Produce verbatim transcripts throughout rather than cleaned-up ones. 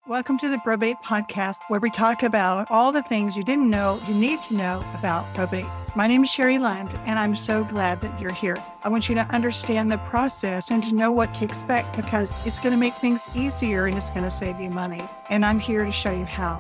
Welcome to the Probate Podcast, where we talk about all the things you didn't know you need to know about probate. My name is Sherry Lund, and I'm so glad that you're here. I want you to understand the process and to know what to expect because it's going to make things easier and it's going to save you money. And I'm here to show you how.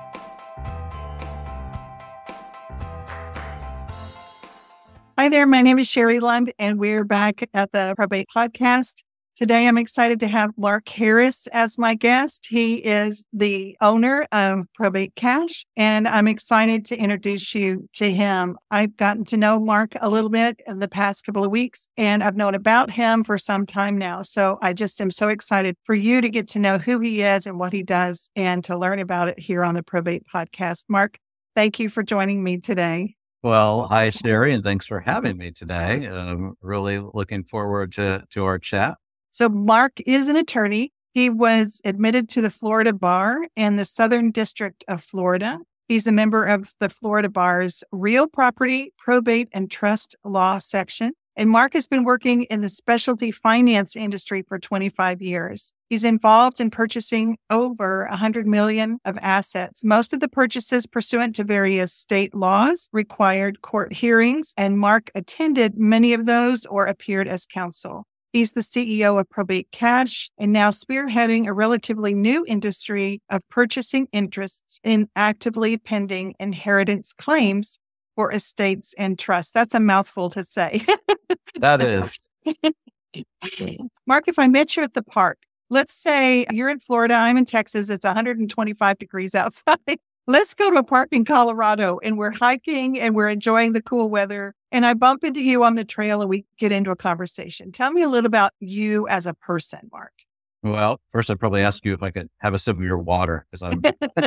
Hi there, my name is Sherry Lund, and we're back at the Probate Podcast. Today, I'm excited to have Mark Harris as my guest. He is the owner of Probate Cash, and I'm excited to introduce you to him. I've gotten to know Mark a little bit in the past couple of weeks, and I've known about him for some time now. So I just am so excited for you to get to know who he is and what he does and to learn about it here on the Probate Podcast. Mark, thank you for joining me today. Well, hi, Sherry, and thanks for having me today. I'm really looking forward to, to our chat. So Mark is an attorney. He was admitted to the Florida Bar in the Southern District of Florida. He's a member of the Florida Bar's Real Property, Probate, and Trust Law section. And Mark has been working in the specialty finance industry for twenty-five years. He's involved in purchasing over one hundred million dollars of assets. Most of the purchases pursuant to various state laws required court hearings, and Mark attended many of those or appeared as counsel. He's the C E O of Probate Cash and now spearheading a relatively new industry of purchasing interests in actively pending inheritance claims for estates and trusts. That's a mouthful to say. That is. Mark, if I met you at the park, let's say you're in Florida, I'm in Texas, it's one hundred twenty-five degrees outside. Let's go to a park in Colorado and we're hiking and we're enjoying the cool weather. And I bump into you on the trail and we get into a conversation. Tell me a little about you as a person, Mark. Well, first I'd probably ask you if I could have a sip of your water because I'm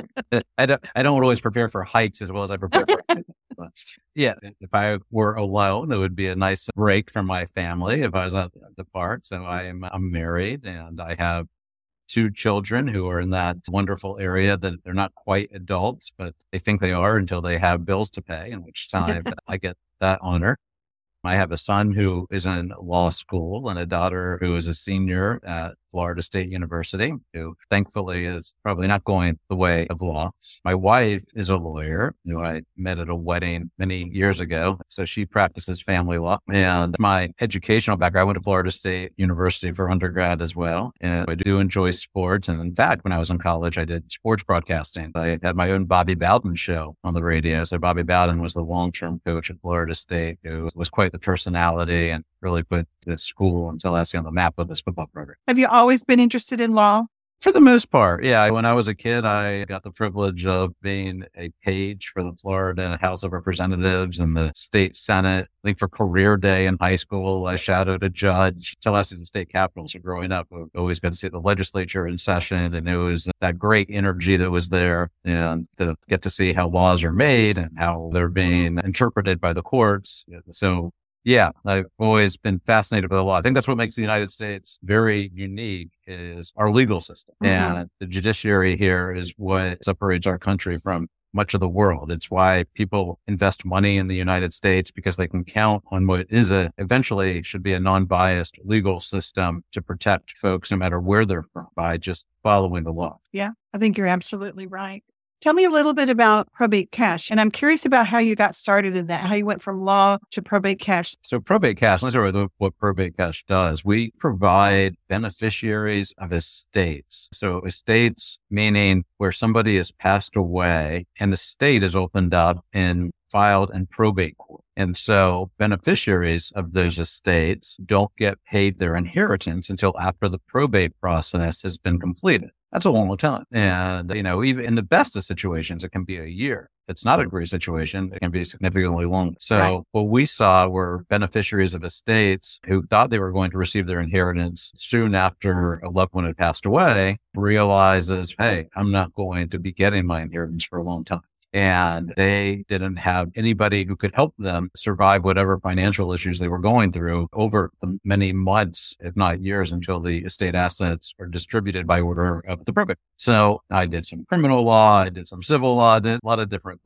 I don't I don't always prepare for hikes as well as I prepare for but yeah, if I were alone, it would be a nice break from my family if I was at the park. So I am I'm married and I have two children who are in that wonderful area that they're not quite adults, but they think they are until they have bills to pay, in which time I get that honor. I have a son who is in law school and a daughter who is a senior at Florida State University, who thankfully is probably not going the way of law. My wife is a lawyer who I met at a wedding many years ago. So she practices family law. And my educational background, I went to Florida State University for undergrad as well. And I do enjoy sports. And in fact, when I was in college, I did sports broadcasting. I had my own Bobby Bowden show on the radio. So Bobby Bowden was the long-term coach at Florida State, who was quite the personality and really put the school and Tallahassee on the map with this football program. Have you always been interested in law? For the most part, yeah. When I was a kid, I got the privilege of being a page for the Florida House of Representatives and the state Senate. I think for career day in high school, I shadowed a judge. Tallahassee, the state capital. So growing up, I always got to see the legislature in session, and it was that great energy that was there, and to get to see how laws are made and how they're being interpreted by the courts. So yeah, I've always been fascinated by the law. I think that's what makes the United States very unique is our legal system. Mm-hmm. And the judiciary here is what separates our country from much of the world. It's why people invest money in the United States because they can count on what is a, eventually should be a non-biased legal system to protect folks no matter where they're from by just following the law. Yeah, I think you're absolutely right. Tell me a little bit about Probate Cash. And I'm curious about how you got started in that, how you went from law to Probate Cash. So Probate Cash, let's start with what Probate Cash does. We provide beneficiaries of estates. So estates, meaning where somebody has passed away and the estate is opened up and filed in probate court. And so beneficiaries of those estates don't get paid their inheritance until after the probate process has been completed. That's a long time. And, you know, even in the best of situations, it can be a year. If it's not a great situation, it can be significantly longer. So right. What we saw were beneficiaries of estates who thought they were going to receive their inheritance soon after a loved one had passed away, realizes, hey, I'm not going to be getting my inheritance for a long time. And they didn't have anybody who could help them survive whatever financial issues they were going through over the many months, if not years, until the estate assets are distributed by order of the probate. So I did some criminal law, I did some civil law, I did a lot of different things.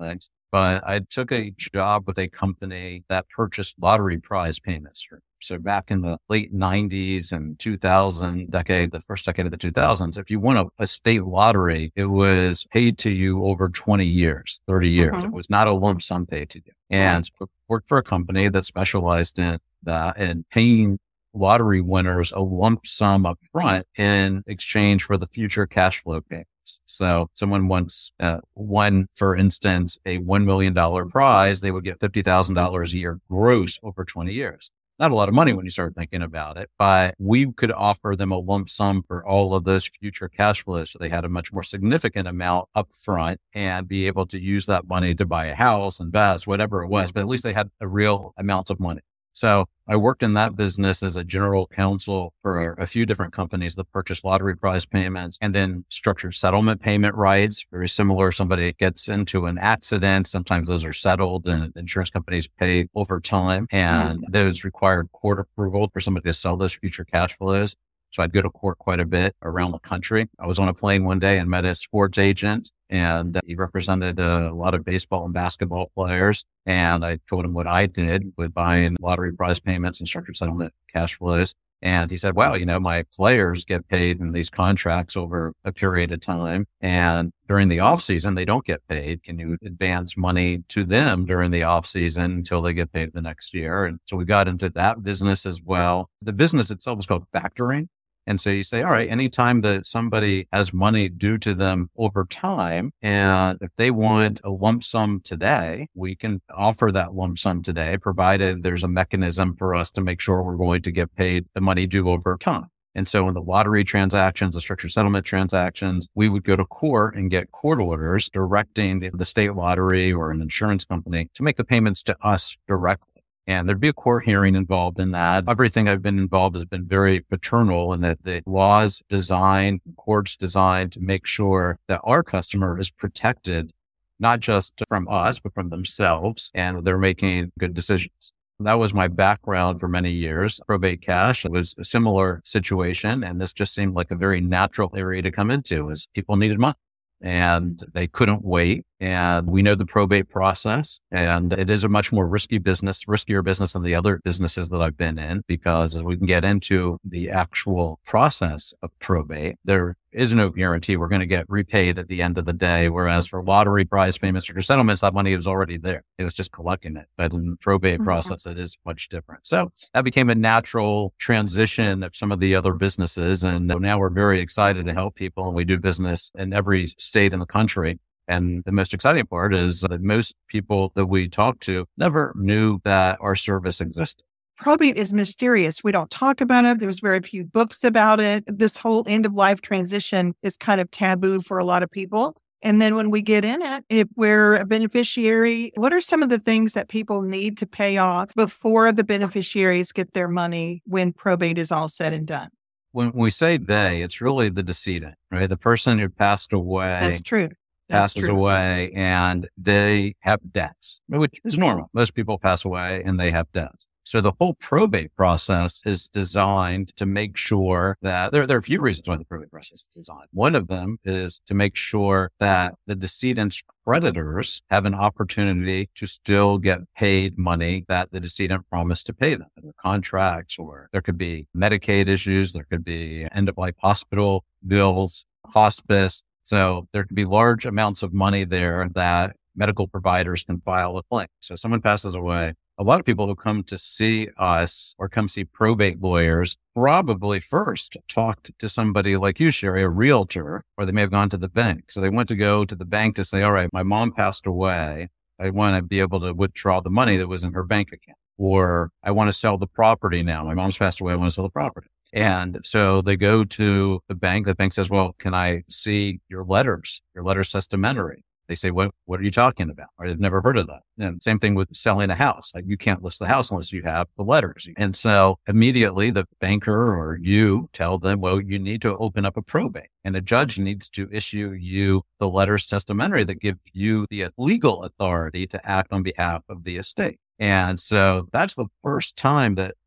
but I took a job with a company that purchased lottery prize payments. So back in the late nineties and two thousand decade, the first decade of the two thousands, if you won a, a state lottery, it was paid to you over twenty years, thirty years. Mhm. It was not a lump sum paid to you. And I worked for a company that specialized in that and paying lottery winners a lump sum up front in exchange for the future cash flow payments. So someone once uh, won, for instance, a one million dollars prize, they would get fifty thousand dollars a year gross over twenty years. Not a lot of money when you start thinking about it, but we could offer them a lump sum for all of those future cash flows. So they had a much more significant amount up front and be able to use that money to buy a house, invest, whatever it was, but at least they had a real amount of money. So I worked in that business as a general counsel for a few different companies that purchase lottery prize payments and then structured settlement payment rights. Very similar. Somebody gets into an accident. Sometimes those are settled and insurance companies pay over time. And mm-hmm. those required court approval for somebody to sell those future cash flows. So I'd go to court quite a bit around the country. I was on a plane one day and met a sports agent, and he represented a lot of baseball and basketball players. And I told him what I did with buying lottery prize payments and structured settlement cash flows. And he said, well, you know, my players get paid in these contracts over a period of time. And during the off season, they don't get paid. Can you advance money to them during the off season until they get paid the next year? And so we got into that business as well. The business itself is called factoring. And so you say, all right, anytime that somebody has money due to them over time, and if they want a lump sum today, we can offer that lump sum today, provided there's a mechanism for us to make sure we're going to get paid the money due over time. And so in the lottery transactions, the structured settlement transactions, we would go to court and get court orders directing the, the state lottery or an insurance company to make the payments to us directly. And there'd be a court hearing involved in that. Everything I've been involved has been very paternal in that the laws designed, courts designed to make sure that our customer is protected, not just from us, but from themselves, and they're making good decisions. That was my background for many years. Probate cash was a similar situation, and this just seemed like a very natural area to come into as people needed money. And they couldn't wait. And we know the probate process, and it is a much more risky business, riskier business than the other businesses that I've been in, because we can get into the actual process of probate. There is no guarantee we're going to get repaid at the end of the day. Whereas for lottery prize payments or settlements, that money was already there. It was just collecting it. But in the probate mm-hmm. process, it is much different. So that became a natural transition of some of the other businesses. And now we're very excited to help people. And we do business in every state in the country. And the most exciting part is that most people that we talk to never knew that our service existed. Probate is mysterious. We don't talk about it. There's very few books about it. This whole end of life transition is kind of taboo for a lot of people. And then when we get in it, if we're a beneficiary, what are some of the things that people need to pay off before the beneficiaries get their money when probate is all said and done? When we say they, it's really the decedent, right? The person who passed away. That's true. That's passes true. away and they have debts, which is normal. Most people pass away and they have debts. So the whole probate process is designed to make sure that there, there are a few reasons why the probate process is designed. One of them is to make sure that the decedent's creditors have an opportunity to still get paid money that the decedent promised to pay them. There are contracts, or there could be Medicaid issues. There could be end-of-life hospital bills, hospice. So there could be large amounts of money there that medical providers can file a claim. So someone passes away. A lot of people who come to see us or come see probate lawyers probably first talked to somebody like you, Sherry, a realtor, or they may have gone to the bank. So they went to go to the bank to say, all right, my mom passed away. I want to be able to withdraw the money that was in her bank account. Or I want to sell the property now. My mom's passed away. I want to sell the property. And so they go to the bank. The bank says, well, can I see your letters, your letters testamentary? They say, what, what are you talking about? Or they've never heard of that. And same thing with selling a house. Like, you can't list the house unless you have the letters. And so immediately the banker or you tell them, well, you need to open up a probate, and a judge needs to issue you the letters testamentary that give you the legal authority to act on behalf of the estate. And so that's the first time that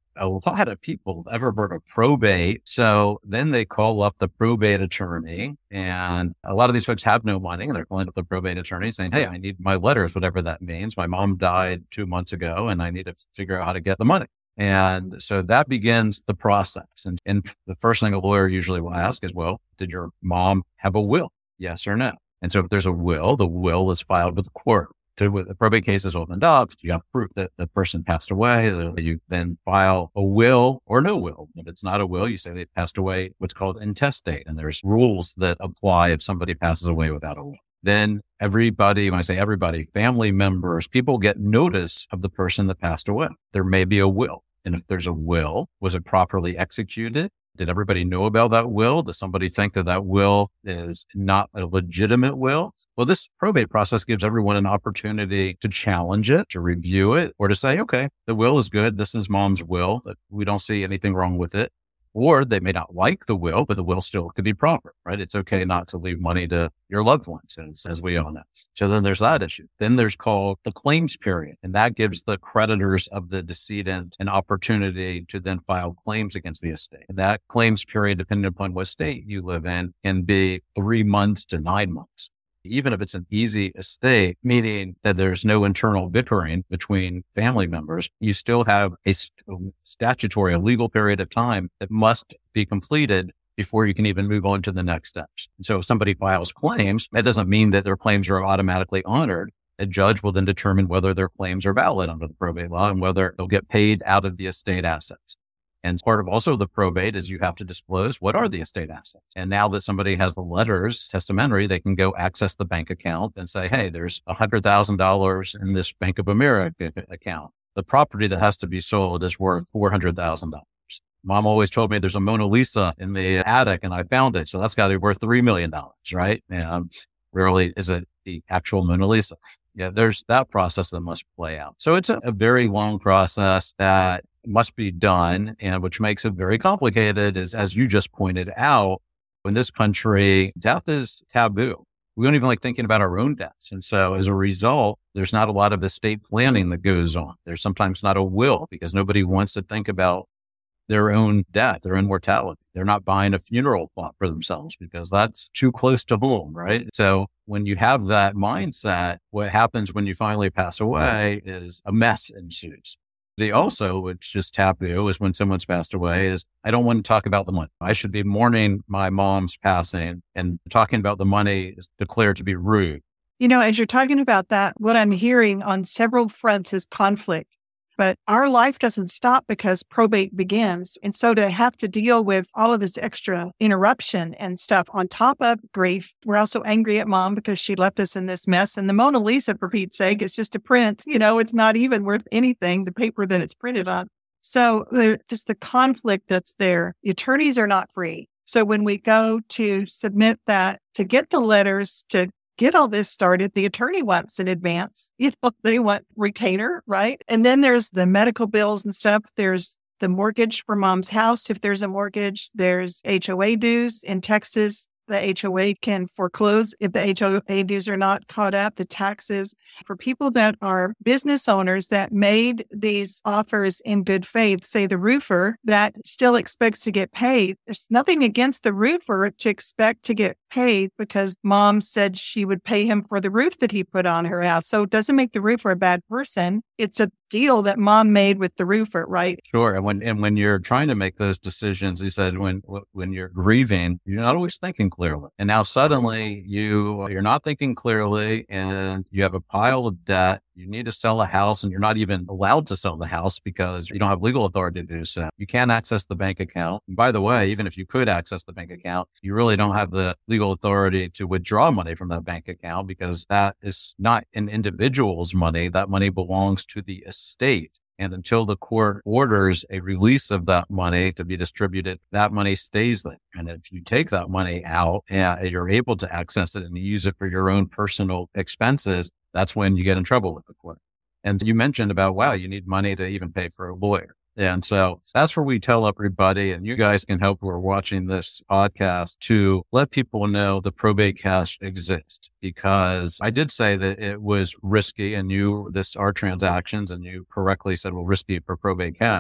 a lot of people ever heard of probate. So then they call up the probate attorney, and a lot of these folks have no money, and they're calling up the probate attorney saying, hey, I need my letters, whatever that means. My mom died two months ago and I need to figure out how to get the money. And so that begins the process. And, and the first thing a lawyer usually will ask is, well, did your mom have a will? Yes or no? And so if there's a will, the will is filed with the court. So when the probate case is opened up, you have proof that the person passed away. You then file a will or no will. If it's not a will, you say they passed away, what's called intestate. And there's rules that apply if somebody passes away without a will. Then everybody, when I say everybody, family members, people get notice of the person that passed away. There may be a will. And if there's a will, was it properly executed? Did everybody know about that will? Does somebody think that that will is not a legitimate will? Well, this probate process gives everyone an opportunity to challenge it, to review it, or to say, okay, the will is good. This is mom's will, but we don't see anything wrong with it. Or they may not like the will, but the will still could be proper, right? It's okay not to leave money to your loved ones, as, as we all know. So then there's that issue. Then there's called the claims period, and that gives the creditors of the decedent an opportunity to then file claims against the estate. And that claims period, depending upon what state you live in, can be three months to nine months. Even if it's an easy estate, meaning that there's no internal bickering between family members, you still have a statutory, a legal period of time that must be completed before you can even move on to the next steps. And so if somebody files claims, that doesn't mean that their claims are automatically honored. A judge will then determine whether their claims are valid under the probate law and whether they'll get paid out of the estate assets. And part of also the probate is you have to disclose what are the estate assets. And now that somebody has the letters testamentary, they can go access the bank account and say, hey, there's one hundred thousand dollars in this Bank of America account. The property that has to be sold is worth four hundred thousand dollars. Mom always told me there's a Mona Lisa in the attic and I found it. So that's got to be worth three million dollars, right? And rarely is it the actual Mona Lisa. Yeah, there's that process that must play out. So it's a, a very long process that must be done, and which makes it very complicated is, as you just pointed out, in this country, death is taboo. We don't even like thinking about our own deaths. And so as a result, there's not a lot of estate planning that goes on. There's sometimes not a will because nobody wants to think about their own death, their own mortality. They're not buying a funeral plot for themselves because that's too close to home, right? So when you have that mindset, what happens when you finally pass away is a mess ensues. The also, which is taboo, is when someone's passed away, is I don't want to talk about the money. I should be mourning my mom's passing, and talking about the money is declared to be rude. You know, as you're talking about that, what I'm hearing on several fronts is conflict. But our life doesn't stop because probate begins. And so to have to deal with all of this extra interruption and stuff on top of grief, we're also angry at mom because she left us in this mess. And the Mona Lisa, for Pete's sake, is just a print. You know, it's not even worth anything, the paper that it's printed on. So the, just the conflict that's there, the attorneys are not free. So when we go to submit that, to get the letters, to get all this started, the attorney wants in advance. You know, they want retainer, right? And then there's the medical bills and stuff. There's the mortgage for mom's house. If there's a mortgage, there's H O A dues. In Texas, the H O A can foreclose if the H O A dues are not caught up, the taxes. For people that are business owners that made these offers in good faith, say the roofer that still expects to get paid, there's nothing against the roofer to expect to get paid because mom said she would pay him for the roof that he put on her house. So it doesn't make the roofer a bad person. It's a deal that mom made with the roofer, right? Sure. And when and when you're trying to make those decisions, he said, when when you're grieving, you're not always thinking clearly. And now suddenly you you're not thinking clearly, and you have a pile of debt. You need to sell a house, and you're not even allowed to sell the house because you don't have legal authority to do so. You can't access the bank account. And by the way, even if you could access the bank account, you really don't have the legal authority to withdraw money from that bank account because that is not an individual's money. That money belongs to the estate. And until the court orders a release of that money to be distributed, that money stays there. And if you take that money out and you're able to access it and use it for your own personal expenses, that's when you get in trouble with the court. And you mentioned about, wow, you need money to even pay for a lawyer. And so that's where we tell everybody, and you guys can help who are watching this podcast to let people know the probate cash exists, because I did say that it was risky, and you, this are transactions, and you correctly said, well, risky for probate cash.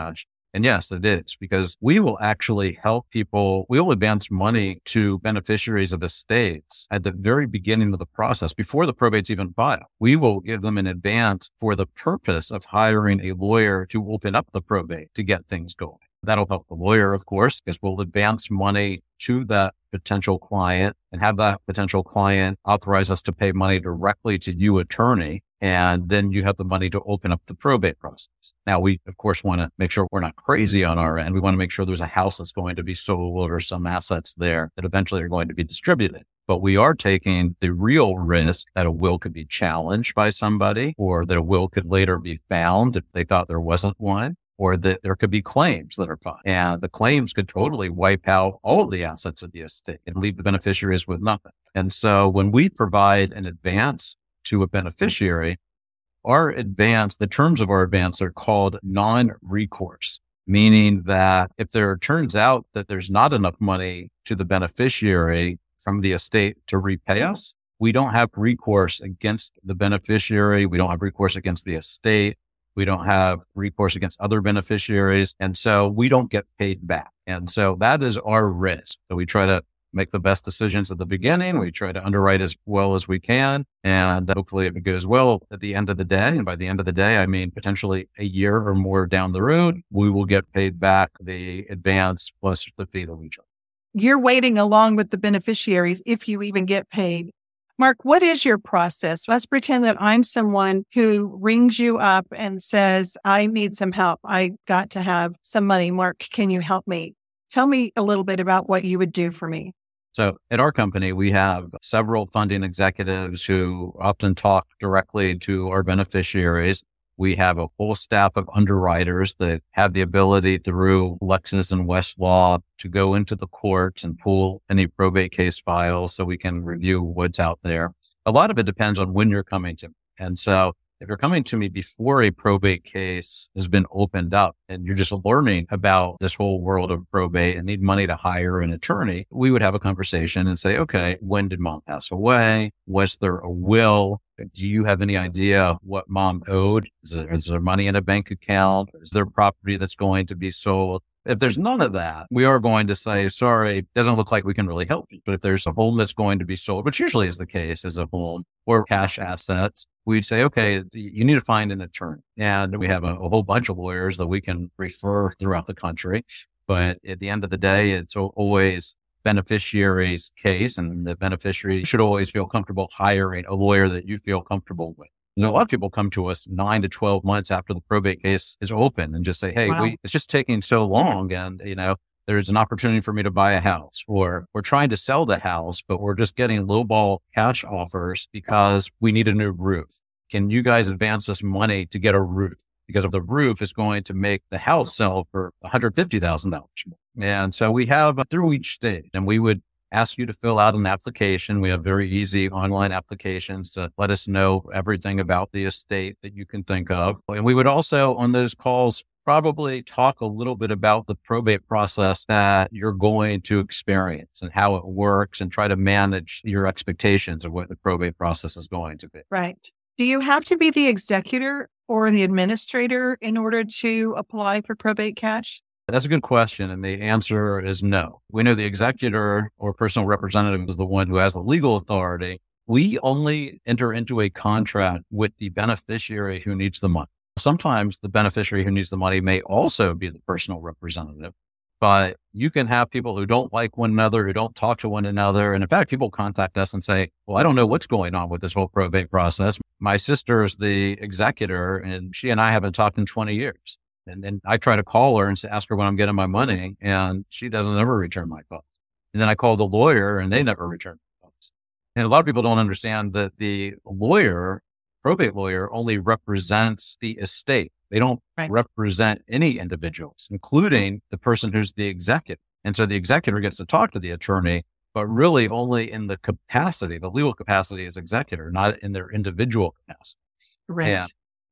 And yes, it is, because we will actually help people. We will advance money to beneficiaries of estates at the very beginning of the process, before the probate's even filed. We will give them an advance for the purpose of hiring a lawyer to open up the probate to get things going. That'll help the lawyer, of course, because we'll advance money to that potential client and have that potential client authorize us to pay money directly to you, attorney. And then you have the money to open up the probate process. Now, we, of course, want to make sure we're not crazy on our end. We want to make sure there's a house that's going to be sold or some assets there that eventually are going to be distributed. But we are taking the real risk that a will could be challenged by somebody, or that a will could later be found if they thought there wasn't one, or that there could be claims that are filed. And the claims could totally wipe out all of the assets of the estate and leave the beneficiaries with nothing. And so when we provide an advance to a beneficiary, our advance, the terms of our advance are called non-recourse, meaning that if there turns out that there's not enough money to the beneficiary from the estate to repay us, we don't have recourse against the beneficiary. We don't have recourse against the estate. We don't have recourse against other beneficiaries. And so we don't get paid back. And so that is our risk. So we try to make the best decisions at the beginning. We try to underwrite as well as we can. And hopefully if it goes well at the end of the day, and by the end of the day, I mean potentially a year or more down the road, we will get paid back the advance plus the fee that we charge. You're waiting along with the beneficiaries if you even get paid. Mark, what is your process? Let's pretend that I'm someone who rings you up and says, I need some help. I got to have some money. Mark, can you help me? Tell me a little bit about what you would do for me. So at our company, we have several funding executives who often talk directly to our beneficiaries. We have a full staff of underwriters that have the ability through Lexis and Westlaw to go into the courts and pull any probate case files so we can review what's out there. A lot of it depends on when you're coming to me. And so if you're coming to me before a probate case has been opened up and you're just learning about this whole world of probate and need money to hire an attorney, we would have a conversation and say, okay, when did mom pass away? Was there a will? Do you have any idea what mom owed? Is there, is there money in a bank account? Is there property that's going to be sold? If there's none of that, we are going to say, sorry, doesn't look like we can really help you. But if there's a home that's going to be sold, which usually is the case, as a home or cash assets, we'd say, okay, you need to find an attorney. And we have a, a whole bunch of lawyers that we can refer throughout the country. But at the end of the day, it's always beneficiary's case, and the beneficiary should always feel comfortable hiring a lawyer that you feel comfortable with. You know, a lot of people come to us nine to twelve months after the probate case is open and just say, hey, Wow. we, it's just taking so long. And, you know, there's an opportunity for me to buy a house, or we're trying to sell the house, but we're just getting lowball cash offers because we need a new roof. Can you guys advance us money to get a roof? Because of the roof is going to make the house sell for one hundred fifty thousand dollars. And so we have through each stage, and we would ask you to fill out an application. We have very easy online applications to let us know everything about the estate that you can think of. And we would also, on those calls, probably talk a little bit about the probate process that you're going to experience and how it works, and try to manage your expectations of what the probate process is going to be. Right. Do you have to be the executor or the administrator in order to apply for probate cash? That's a good question. And the answer is no. We know the executor or personal representative is the one who has the legal authority. We only enter into a contract with the beneficiary who needs the money. Sometimes the beneficiary who needs the money may also be the personal representative, but you can have people who don't like one another, who don't talk to one another. And in fact, people contact us and say, well, I don't know what's going on with this whole probate process. My sister is the executor and she and I haven't talked in twenty years. And then I try to call her and ask her when I'm getting my money, and she doesn't ever return my calls. And then I call the lawyer and they never return my calls. And a lot of people don't understand that the lawyer, probate lawyer, only represents the estate. They don't Right. represent any individuals, including the person who's the executor. And so the executor gets to talk to the attorney, but really only in the capacity, the legal capacity as executor, not in their individual capacity. Right. Yeah.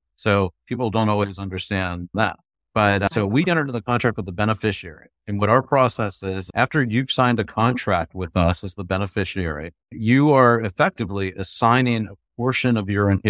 So people don't always understand that. But uh, so we enter into the contract with the beneficiary. And what our process is, after you've signed a contract with us as the beneficiary, you are effectively assigning a portion of your inheritance.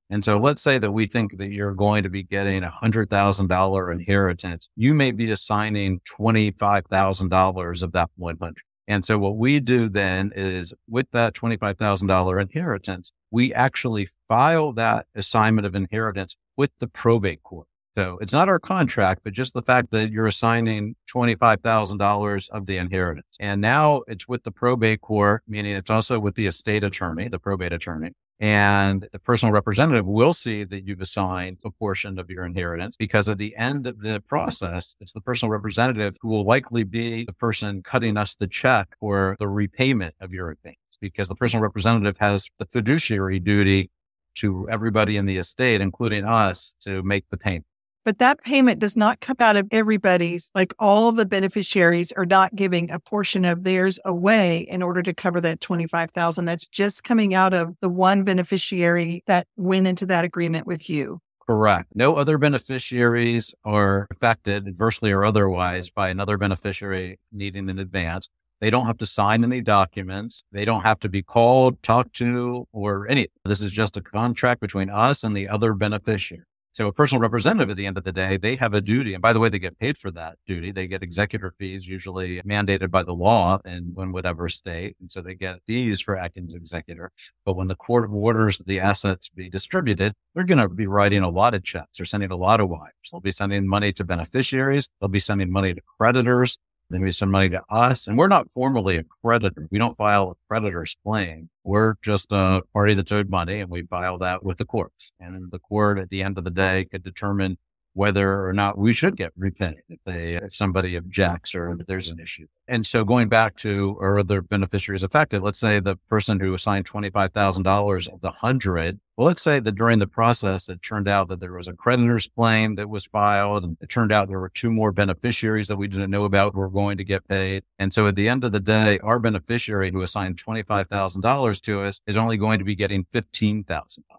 And so let's say that we think that you're going to be getting a one hundred thousand dollars inheritance. You may be assigning twenty-five thousand dollars of that one hundred. And so what we do then is with that twenty-five thousand dollars inheritance, we actually file that assignment of inheritance with the probate court. So it's not our contract, but just the fact that you're assigning twenty-five thousand dollars of the inheritance. And now it's with the probate court, meaning it's also with the estate attorney, the probate attorney. And the personal representative will see that you've assigned a portion of your inheritance, because at the end of the process, it's the personal representative who will likely be the person cutting us the check for the repayment of your advance, because the personal representative has the fiduciary duty to everybody in the estate, including us, to make the payment. But that payment does not come out of everybody's, like all of the beneficiaries are not giving a portion of theirs away in order to cover that twenty-five thousand dollars. That's just coming out of the one beneficiary that went into that agreement with you. Correct. No other beneficiaries are affected, adversely or otherwise, by another beneficiary needing an advance. They don't have to sign any documents. They don't have to be called, talked to, or any. This is just a contract between us and the other beneficiary. So a personal representative at the end of the day, they have a duty. And by the way, they get paid for that duty. They get executor fees, usually mandated by the law in, in whatever state. And so they get fees for acting as executor. But when the court orders the assets be distributed, they're going to be writing a lot of checks. They're sending a lot of wires. They'll be sending money to beneficiaries. They'll be sending money to creditors. Then we send money to us, and we're not formally a creditor. We don't file a creditor's claim. We're just a party that's owed money, and we file that with the courts. And the court at the end of the day could determine whether or not we should get repaid if they, if somebody objects or if there's an issue. And so going back to our other beneficiaries affected, let's say the person who assigned twenty-five thousand dollars of the hundred, well, let's say that during the process, it turned out that there was a creditor's claim that was filed, and it turned out there were two more beneficiaries that we didn't know about who were going to get paid. And so at the end of the day, our beneficiary who assigned twenty-five thousand dollars to us is only going to be getting fifteen thousand dollars.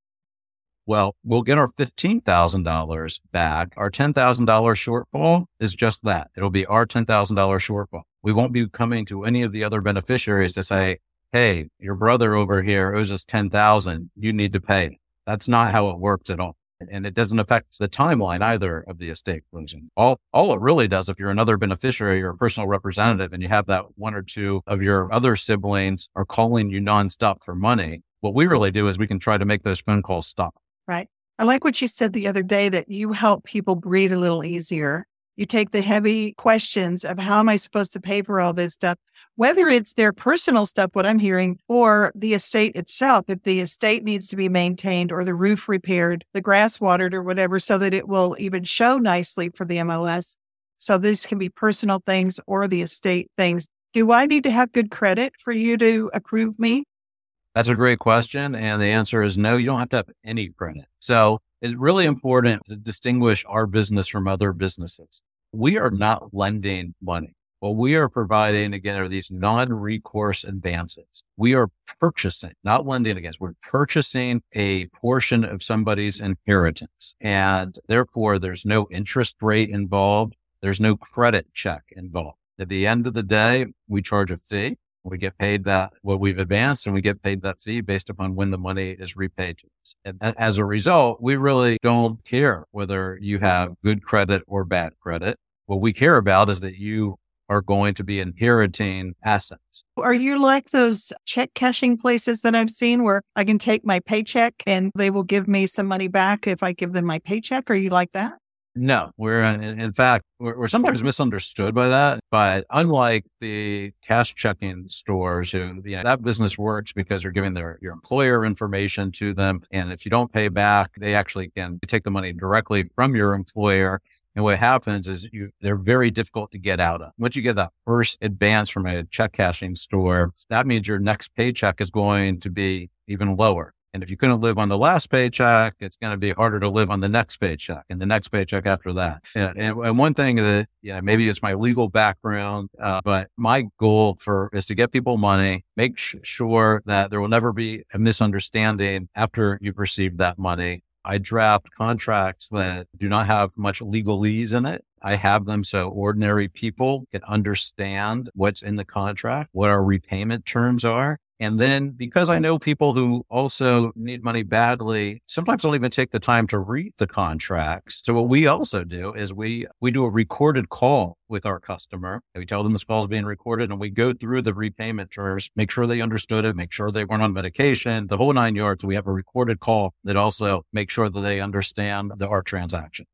Well, we'll get our fifteen thousand dollars back. Our ten thousand dollars shortfall is just that. It'll be our ten thousand dollars shortfall. We won't be coming to any of the other beneficiaries to say, hey, your brother over here owes us ten thousand dollars. You need to pay. That's not how it works at all. And it doesn't affect the timeline either of the estate closing. All, all it really does, if you're another beneficiary or a personal representative and you have that one or two of your other siblings are calling you nonstop for money, what we really do is we can try to make those phone calls stop. Right. I like what you said the other day, that you help people breathe a little easier. You take the heavy questions of how am I supposed to pay for all this stuff, whether it's their personal stuff, what I'm hearing, or the estate itself. If the estate needs to be maintained or the roof repaired, the grass watered or whatever, so that it will even show nicely for the M L S. So this can be personal things or the estate things. Do I need to have good credit for you to approve me? That's a great question. And the answer is no, you don't have to have any credit. So it's really important to distinguish our business from other businesses. We are not lending money. What we are providing, again, are these non-recourse advances. We are purchasing, not lending against, we're purchasing a portion of somebody's inheritance. And therefore, there's no interest rate involved. There's no credit check involved. At the end of the day, we charge a fee. We get paid that what we've advanced, and we get paid that fee based upon when the money is repaid to us. And as a result, we really don't care whether you have good credit or bad credit. What we care about is that you are going to be inheriting assets. Are you like those check cashing places that I've seen where I can take my paycheck and they will give me some money back if I give them my paycheck? Are you like that? No, we're in, in fact, we're, we're sometimes misunderstood by that. But unlike the cash checking stores, who, you know, that business works because you're giving their your employer information to them. And if you don't pay back, they actually can take the money directly from your employer. And what happens is you, they're very difficult to get out of. Once you get that first advance from a check cashing store, that means your next paycheck is going to be even lower. And if you couldn't live on the last paycheck, it's going to be harder to live on the next paycheck and the next paycheck after that. And, and, and one thing that, yeah, maybe it's my legal background, uh, but my goal for is to get people money, make sh- sure that there will never be a misunderstanding after you've received that money. I draft contracts that do not have much legalese in it. I have them so ordinary people can understand what's in the contract, what our repayment terms are. And then because I know people who also need money badly, sometimes don't even take the time to read the contracts. So what we also do is we, we do a recorded call with our customer. We tell them this call is being recorded and we go through the repayment terms, make sure they understood it, make sure they weren't on medication, the whole nine yards. We have a recorded call that also makes sure that they understand the, our transaction.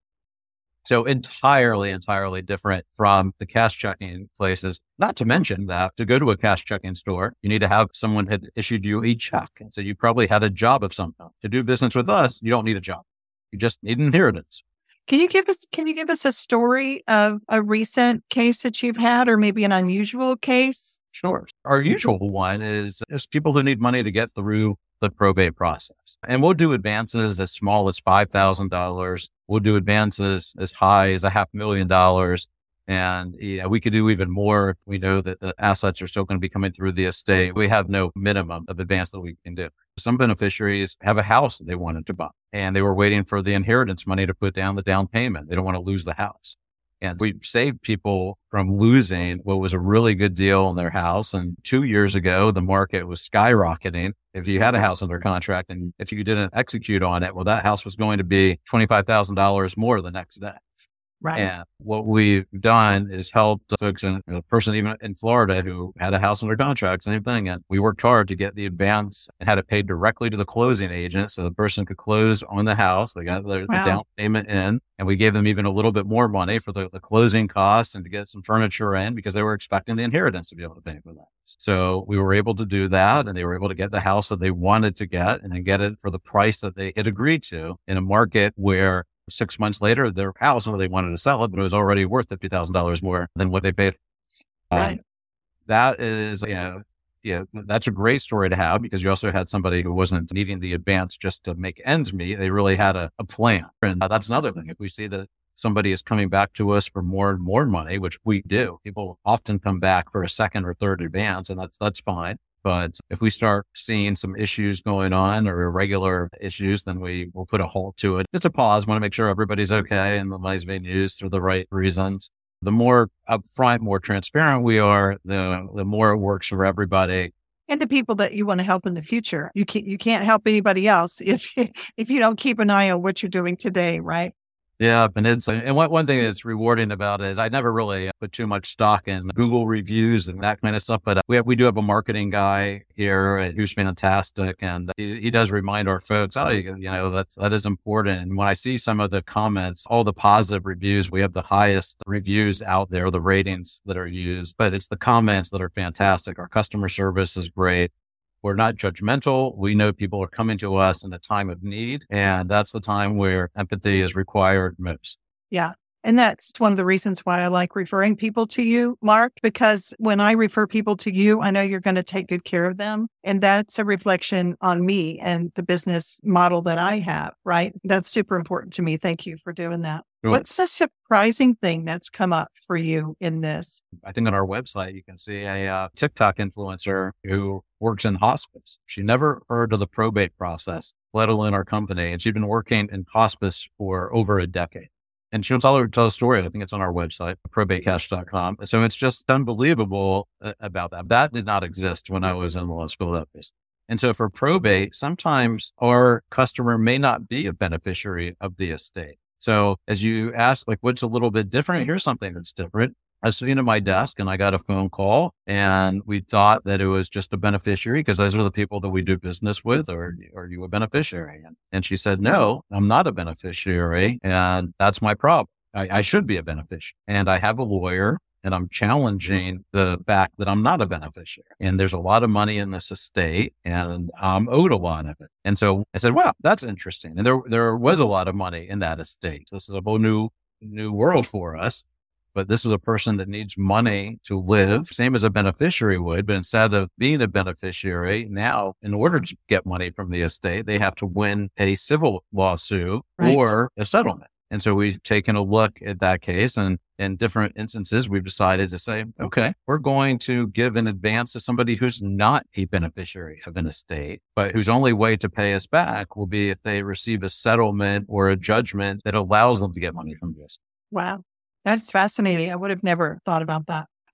So entirely, entirely different from the cash checking places. Not to mention that to go to a cash checking store, you need to have someone had issued you a check. And so you probably had a job of some kind. To do business with us, you don't need a job. You just need an inheritance. Can you give us, can you give us a story of a recent case that you've had or maybe an unusual case? Sure. Our usual one is, is people who need money to get through the probate process. And we'll do advances as small as five thousand dollars. We'll do advances as high as a half million dollars. And yeah, we could do even more if we know that the assets are still going to be coming through the estate. We have no minimum of advance that we can do. Some beneficiaries have a house that they wanted to buy and they were waiting for the inheritance money to put down the down payment. They don't want to lose the house. And we saved people from losing what was a really good deal in their house. And two years ago, the market was skyrocketing. If you had a house under contract and if you didn't execute on it, well, that house was going to be twenty-five thousand dollars more the next day. Right. And what we've done is helped folks, in, a person even in Florida who had a house under contract, same thing. And we worked hard to get the advance and had it paid directly to the closing agent so the person could close on the house. They got the, wow. the down payment in, and we gave them even a little bit more money for the, the closing costs and to get some furniture in because they were expecting the inheritance to be able to pay for that. So we were able to do that, and they were able to get the house that they wanted to get and then get it for the price that they had agreed to in a market where six months later, their house, or they wanted to sell it, but it was already worth fifty thousand dollars more than what they paid. Right. Um, that is, you know, yeah, that's a great story to have because you also had somebody who wasn't needing the advance just to make ends meet. They really had a, a plan. And uh, that's another thing. If we see that somebody is coming back to us for more and more money, which we do, people often come back for a second or third advance, and that's, that's fine. But if we start seeing some issues going on or irregular issues, then we will put a halt to it. Just a pause, want to make sure everybody's okay and the money's being used for the right reasons. The more upfront, more transparent we are, the the more it works for everybody. And the people that you want to help in the future. You can't, you can't help anybody else if, if you don't keep an eye on what you're doing today, right? Yeah. And it's, and one, one thing that's rewarding about it is I never really put too much stock in Google reviews and that kind of stuff, but we have, we do have a marketing guy here who's fantastic. And he, he does remind our folks, oh, you know, that's, that is important. And when I see some of the comments, all the positive reviews, we have the highest reviews out there, the ratings that are used, but it's the comments that are fantastic. Our customer service is great. We're not judgmental. We know people are coming to us in a time of need, and that's the time where empathy is required most. Yeah. And that's one of the reasons why I like referring people to you, Mark, because when I refer people to you, I know you're going to take good care of them. And that's a reflection on me and the business model that I have, right? That's super important to me. Thank you for doing that. Sure. What's a surprising thing that's come up for you in this? I think on our website, you can see a uh, TikTok influencer who works in hospice. She never heard of the probate process, let alone our company. And she'd been working in hospice for over a decade. And she'll tell her tell a story. I think it's on our website, probate cash dot com. So it's just unbelievable about that. That did not exist when I was in law school. And so for probate, sometimes our customer may not be a beneficiary of the estate. So as you ask, like, what's a little bit different? Here's something that's different. I was sitting at my desk and I got a phone call and we thought that it was just a beneficiary because those are the people that we do business with. Or are you a beneficiary? And, and she said, no, I'm not a beneficiary. And that's my problem. I, I should be a beneficiary. And I have a lawyer and I'm challenging the fact that I'm not a beneficiary. And there's a lot of money in this estate and I'm owed a lot of it. And so I said, wow, that's interesting. And there, there was a lot of money in that estate. So this is a whole new, new world for us. But this is a person that needs money to live, same as a beneficiary would. But instead of being a beneficiary, now, in order to get money from the estate, they have to win a civil lawsuit right. or a settlement. And so we've taken a look at that case. And in different instances, we've decided to say, okay, we're going to give an advance to somebody who's not a beneficiary of an estate, but whose only way to pay us back will be if they receive a settlement or a judgment that allows them to get money from this. Wow. That's fascinating. I would have never thought about that.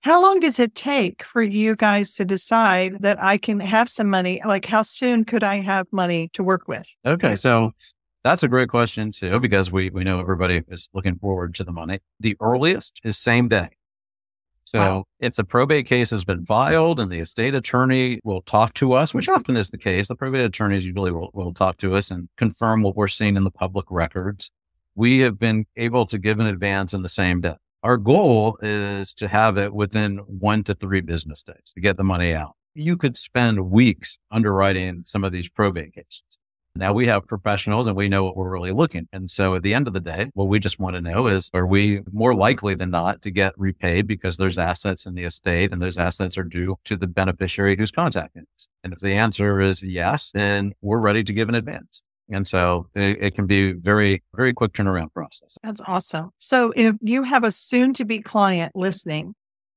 How long does it take for you guys to decide that I can have some money? Like, how soon could I have money to work with? Okay. So that's a great question too, because we, we know everybody is looking forward to the money. The earliest is same day. So Wow. if the probate case has been filed and the estate attorney will talk to us, which often is the case, the probate attorneys usually will, will talk to us and confirm what we're seeing in the public records. We have been able to give an advance in the same day. Our goal is to have it within one to three business days to get the money out. You could spend weeks underwriting some of these probate cases. Now we have professionals and we know what we're really looking. And so at the end of the day, what we just want to know is, are we more likely than not to get repaid because there's assets in the estate and those assets are due to the beneficiary who's contacting us? And if the answer is yes, then we're ready to give an advance. And so it, it can be very, very quick turnaround process. That's awesome. So if you have a soon to be client listening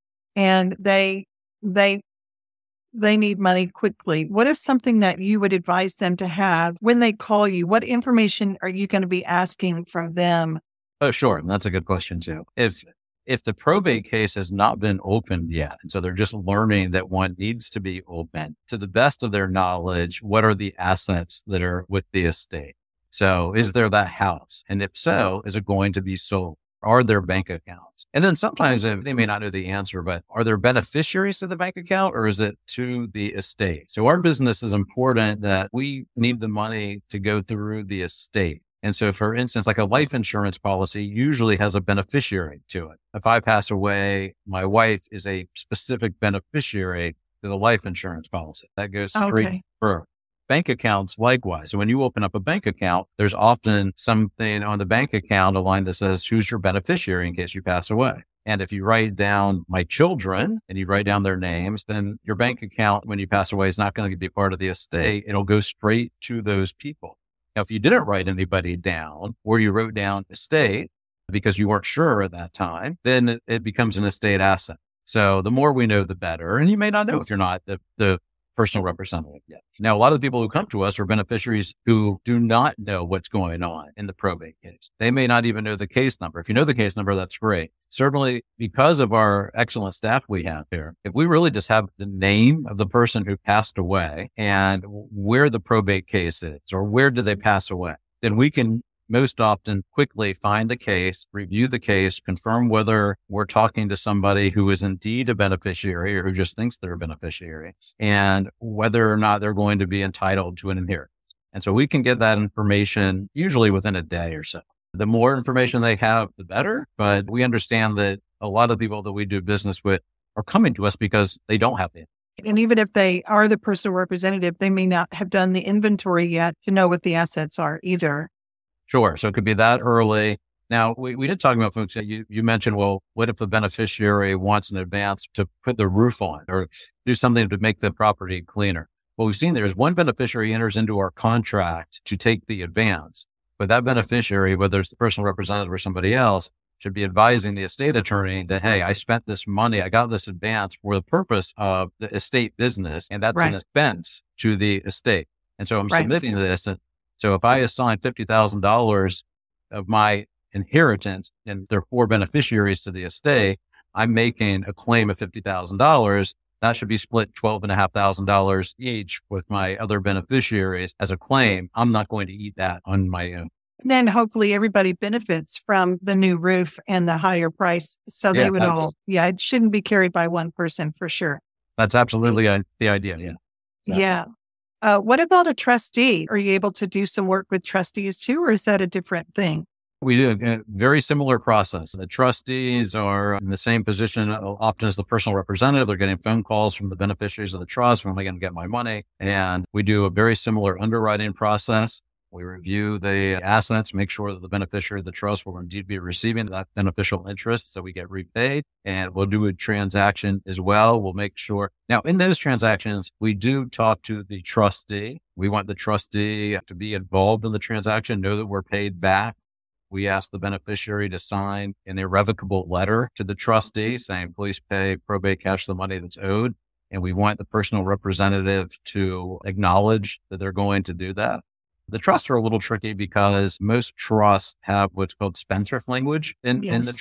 and they, they, they need money quickly, what is something that you would advise them to have when they call you? What information are you going to be asking from them? Oh, sure. That's a good question too. If, if the probate case has not been opened yet, and so they're just learning that one needs to be opened, to the best of their knowledge, what are the assets that are with the estate? So is there that house? And if so, is it going to be sold? Are there bank accounts? And then sometimes they may not know the answer, but are there beneficiaries to the bank account or is it to the estate? So our business is important that we need the money to go through the estate. And so for instance, like a life insurance policy usually has a beneficiary to it. If I pass away, my wife is a specific beneficiary to the life insurance policy. That goes straight Okay. to her. Bank accounts, likewise. So when you open up a bank account, there's often something on the bank account, a line that says, who's your beneficiary in case you pass away? And if you write down my children and you write down their names, then your bank account, when you pass away, is not going to be part of the estate. It'll go straight to those people. Now, if you didn't write anybody down or you wrote down estate because you weren't sure at that time, then it, it becomes an estate asset. So the more we know, the better. And you may not know if you're not the, the personal representative yet. Now, a lot of the people who come to us are beneficiaries who do not know what's going on in the probate case. They may not even know the case number. If you know the case number, that's great. Certainly, because of our excellent staff we have here, if we really just have the name of the person who passed away and where the probate case is or where did they pass away, then we can most often quickly find the case, review the case, confirm whether we're talking to somebody who is indeed a beneficiary or who just thinks they're a beneficiary, and whether or not they're going to be entitled to an inheritance. And so we can get that information usually within a day or so. The more information they have, the better. But we understand that a lot of people that we do business with are coming to us because they don't have the information. And even if they are the personal representative, they may not have done the inventory yet to know what the assets are either. Sure. So it could be that early. Now, we, we did talk about folks that you, you mentioned, well, what if the beneficiary wants an advance to put the roof on or do something to make the property cleaner? What we've seen there is one beneficiary enters into our contract to take the advance, but that beneficiary, whether it's the personal representative or somebody else, should be advising the estate attorney that, hey, I spent this money, I got this advance for the purpose of the estate business, and that's Right. an expense to the estate. And so I'm Right. submitting this. And so if I assign fifty thousand dollars of my inheritance and there are four beneficiaries to the estate, I'm making a claim of fifty thousand dollars. That should be split twelve and a half thousand dollars each with my other beneficiaries as a claim. I'm not going to eat that on my own. Then hopefully everybody benefits from the new roof and the higher price. So Yeah, they would that's- all, yeah, it shouldn't be carried by one person for sure. That's absolutely uh, the idea. Yeah. Yeah. Yeah. Uh, what about a trustee? Are you able to do some work with trustees too, or is that a different thing? We do a very similar process. The trustees are in the same position often as the personal representative. They're getting phone calls from the beneficiaries of the trust. When am I going to get my money? And we do a very similar underwriting process. We review the assets, make sure that the beneficiary of the trust will indeed be receiving that beneficial interest so we get repaid. And we'll do a transaction as well. We'll make sure. Now, in those transactions, we do talk to the trustee. We want the trustee to be involved in the transaction, know that we're paid back. We ask the beneficiary to sign an irrevocable letter to the trustee saying, please pay probate cash the money that's owed. And we want the personal representative to acknowledge that they're going to do that. The trusts are a little tricky because most trusts have what's called spendthrift language in, Yes. in the trust.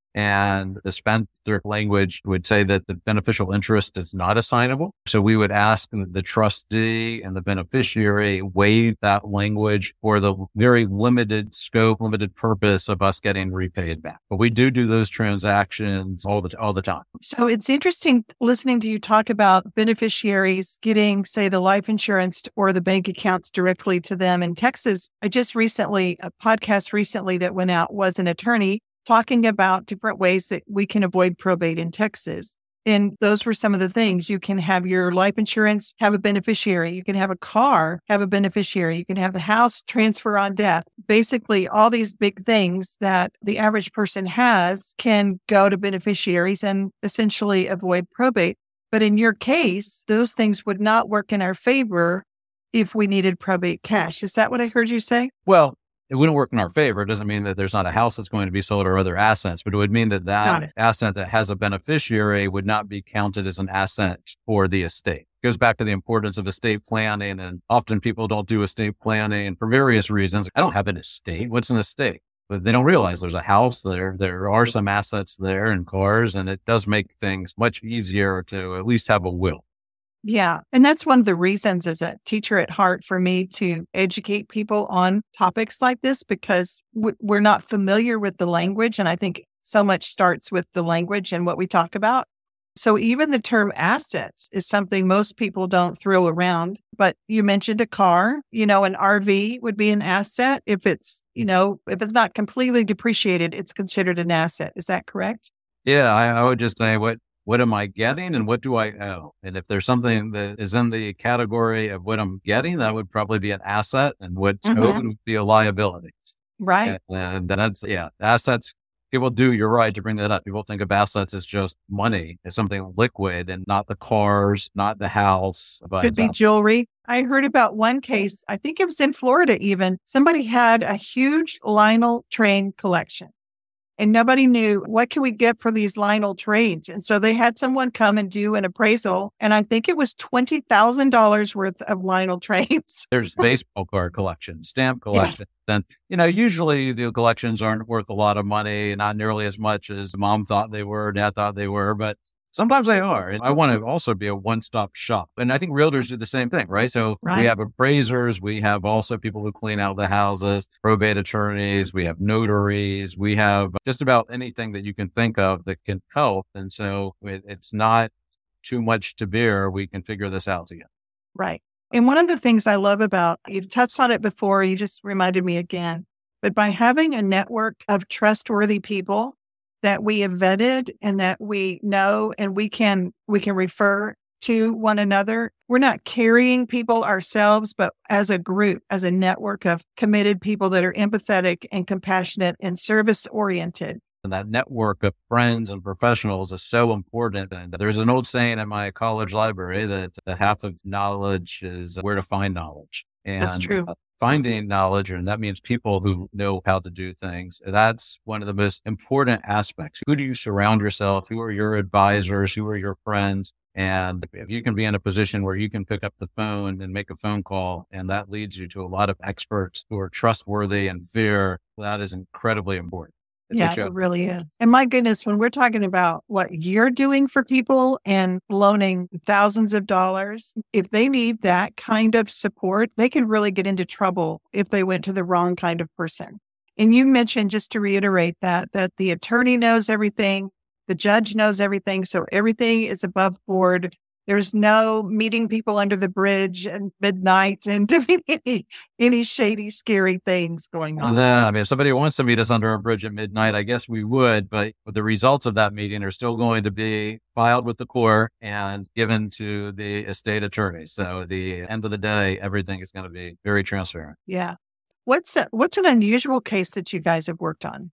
And the spendthrift language would say that the beneficial interest is not assignable. So we would ask the trustee and the beneficiary waive that language for the very limited scope, limited purpose of us getting repaid back. But we do do those transactions all the, all the time. So it's interesting listening to you talk about beneficiaries getting, say, the life insurance or the bank accounts directly to them. In Texas, I just recently, a podcast recently that went out was an attorney talking about different ways that we can avoid probate in Texas. And those were some of the things. You can have your life insurance, have a beneficiary. You can have a car, have a beneficiary. You can have the house transfer on death. Basically, all these big things that the average person has can go to beneficiaries and essentially avoid probate. But in your case, those things would not work in our favor if we needed probate cash. Is that what I heard you say? Well, it wouldn't work in our favor. It doesn't mean that there's not a house that's going to be sold or other assets, but it would mean that that asset that has a beneficiary would not be counted as an asset for the estate. It goes back to the importance of estate planning. And often people don't do estate planning for various reasons. I don't have an estate. What's an estate? But they don't realize there's a house there. There are some assets there and cars, and it does make things much easier to at least have a will. Yeah. And that's one of the reasons as a teacher at heart for me to educate people on topics like this, because w- we're not familiar with the language. And I think so much starts with the language and what we talk about. So even the term assets is something most people don't throw around. But you mentioned a car, you know, an R V would be an asset. If it's, you know, if it's not completely depreciated, it's considered an asset. Is that correct? Yeah, I, I would just say what What am I getting and what do I owe? And if there's something that is in the category of what I'm getting, that would probably be an asset, and what's Mm-hmm. owed would be a liability. Right. And, and that's, yeah, assets. People do, you're right to bring that up. People think of assets as just money, as something liquid, and not the cars, not the house. But Could be uh, jewelry. I heard about one case, I think it was in Florida even. Somebody had a huge Lionel train collection. And nobody knew, what can we get for these Lionel trains? And so they had someone come and do an appraisal. And I think it was twenty thousand dollars worth of Lionel trains. there's baseball card collections, stamp collections. And, you know, usually the collections aren't worth a lot of money, not nearly as much as mom thought they were, dad thought they were, but sometimes they are. And I want to also be a one-stop shop. And I think realtors do the same thing, right? So Right. we have appraisers. We have also people who clean out the houses, probate attorneys. We have notaries. We have just about anything that you can think of that can help. And so it, it's not too much to bear. We can figure this out together. Right. And one of the things I love about, you've touched on it before, you just reminded me again, but by having a network of trustworthy people that we have vetted and that we know and we can we can refer to one another. We're not carrying people ourselves, but as a group, as a network of committed people that are empathetic and compassionate and service oriented. And that network of friends and professionals is so important. And there's an old saying at my college library that the half of knowledge is where to find knowledge. And That's true. uh, finding knowledge, and that means people who know how to do things. That's one of the most important aspects. Who do you surround yourself? Who are your advisors? Who are your friends? And if you can be in a position where you can pick up the phone and make a phone call, and that leads you to a lot of experts who are trustworthy and fair, that is incredibly important. Yeah, it really is. And my goodness, when we're talking about what you're doing for people and loaning thousands of dollars, if they need that kind of support, they can really get into trouble if they went to the wrong kind of person. And you mentioned, just to reiterate that, that the attorney knows everything, the judge knows everything. So everything is above board. There's no meeting people under the bridge at midnight and doing any, any shady, scary things going on. Yeah, I mean, if somebody wants to meet us under a bridge at midnight, I guess we would, but the results of that meeting are still going to be filed with the court and given to the estate attorney. So at the end of the day, everything is going to be very transparent. Yeah. What's a, what's an unusual case that you guys have worked on?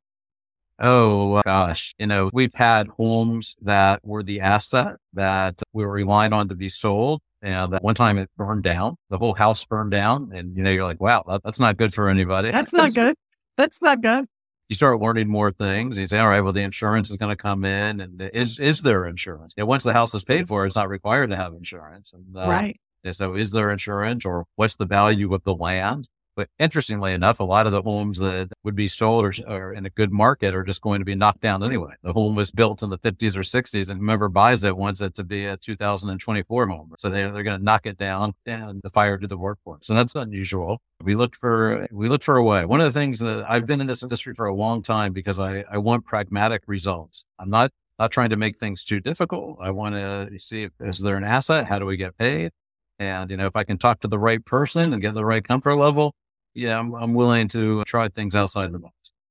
Oh, gosh. You know, we've had homes that were the asset that we were relying on to be sold. And that one time it burned down, the whole house burned down. And, you know, you're like, wow, that, that's not good for anybody. That's not good. That's not good. You start learning more things. You say, all right, well, the insurance is going to come in. And is is there insurance? Yeah, once the house is paid for, it's not required to have insurance. And, uh, Right. and so is there insurance, or what's the value of the land? But interestingly enough, a lot of the homes that would be sold or, or in a good market are just going to be knocked down anyway. The home was built in the fifties or sixties, and whoever buys it wants it to be a two thousand twenty-four home. So they, they're going to knock it down and the fire did the work for us. And that's unusual. We look for, we look for a way. One of the things that I've been in this industry for a long time because I, I want pragmatic results. I'm not, not trying to make things too difficult. I want to see if, is there an asset? How do we get paid? And, you know, if I can talk to the right person and get the right comfort level, yeah, I'm, I'm willing to try things outside the box.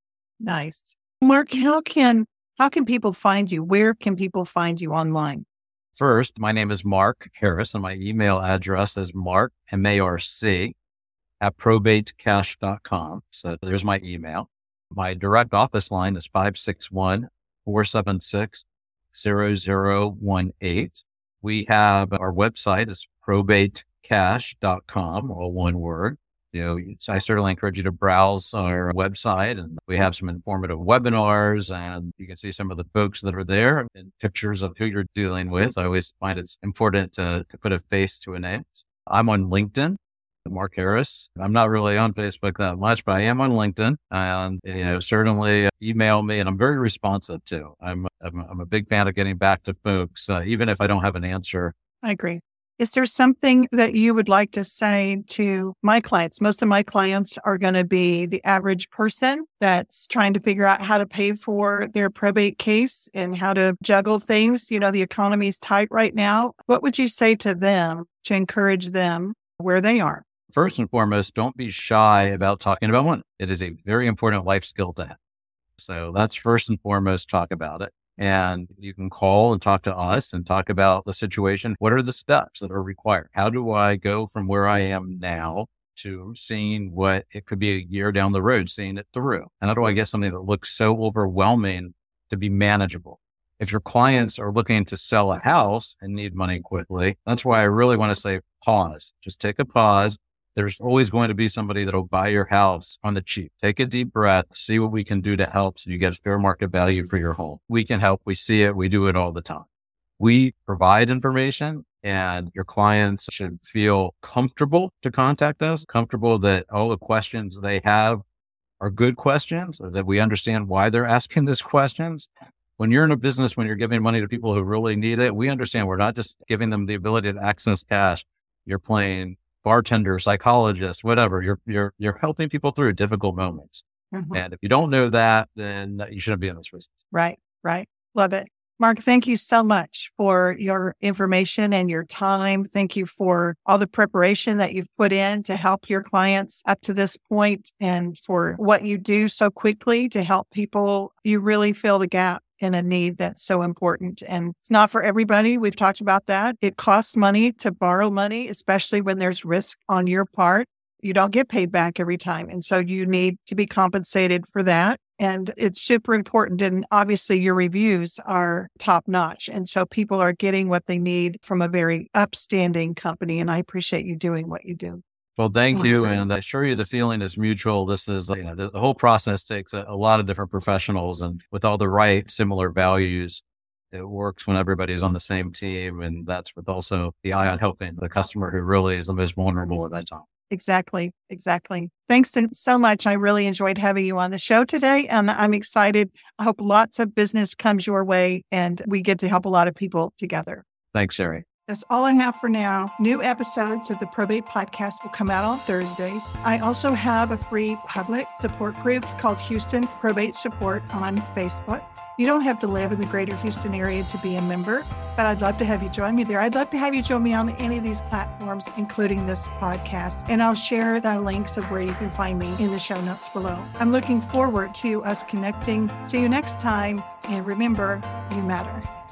Nice. Mark, how can, how can people find you? Where can people find you online? First, my name is Mark Harris and my email address is Mark, M A R C, at probate cash dot com. So there's my email. My direct office line is five six one, four seven six, zero zero one eight. We have our website is probate cash dot com, all one word. You know, I certainly encourage you to browse our website, and we have some informative webinars, and you can see some of the folks that are there and pictures of who you're dealing with. I always find it's important to, to put a face to a name. I'm on LinkedIn, Mark Harris. I'm not really on Facebook that much, but I am on LinkedIn, and you know, certainly email me, and I'm very responsive too. I'm I'm, I'm a big fan of getting back to folks, uh, even if I don't have an answer. I agree. Is there something that you would like to say to my clients? Most of my clients are going to be the average person that's trying to figure out how to pay for their probate case and how to juggle things. You know, the economy is tight right now. What would you say to them to encourage them where they are? First and foremost, don't be shy about talking about money. It is a very important life skill to have. So that's first and foremost, talk about it. And you can call and talk to us and talk about the situation. What are the steps that are required? How do I go from where I am now to seeing what it could be a year down the road, seeing it through? And how do I get something that looks so overwhelming to be manageable? If your clients are looking to sell a house and need money quickly, that's why I really want to say pause. Just take a pause. There's always going to be somebody that'll buy your house on the cheap. Take a deep breath, see what we can do to help so you get fair market value for your home. We can help. We see it. We do it all the time. We provide information, and your clients should feel comfortable to contact us, comfortable that all the questions they have are good questions, or that we understand why they're asking these questions. When you're in a business, when you're giving money to people who really need it, we understand we're not just giving them the ability to access cash. You're playing bartender, psychologist, whatever. You're, you're, you're helping people through difficult moments. Mm-hmm. And if you don't know that, then you shouldn't be in this business. Right. Right. Love it. Mark, thank you so much for your information and your time. Thank you for all the preparation that you've put in to help your clients up to this point, and for what you do so quickly to help people. You really fill the gap in a need that's so important. And it's not for everybody. We've talked about that. It costs money to borrow money, especially when there's risk on your part. You don't get paid back every time. And so you need to be compensated for that. And it's super important. And obviously your reviews are top notch. And so people are getting what they need from a very upstanding company. And I appreciate you doing what you do. Well, thank you. And I assure you the feeling is mutual. This is, you know, the, the whole process takes a, a lot of different professionals, and with all the right similar values, it works when everybody's on the same team. And that's with also the eye on helping the customer who really is the most vulnerable at that time. Exactly. Exactly. Thanks so much. I really enjoyed having you on the show today, and I'm excited. I hope lots of business comes your way and we get to help a lot of people together. Thanks, Sherry. That's all I have for now. New episodes of the Probate Podcast will come out on Thursdays. I also have a free public support group called Houston Probate Support on Facebook. You don't have to live in the greater Houston area to be a member, but I'd love to have you join me there. I'd love to have you join me on any of these platforms, including this podcast. And I'll share the links of where you can find me in the show notes below. I'm looking forward to us connecting. See you next time. And remember, you matter.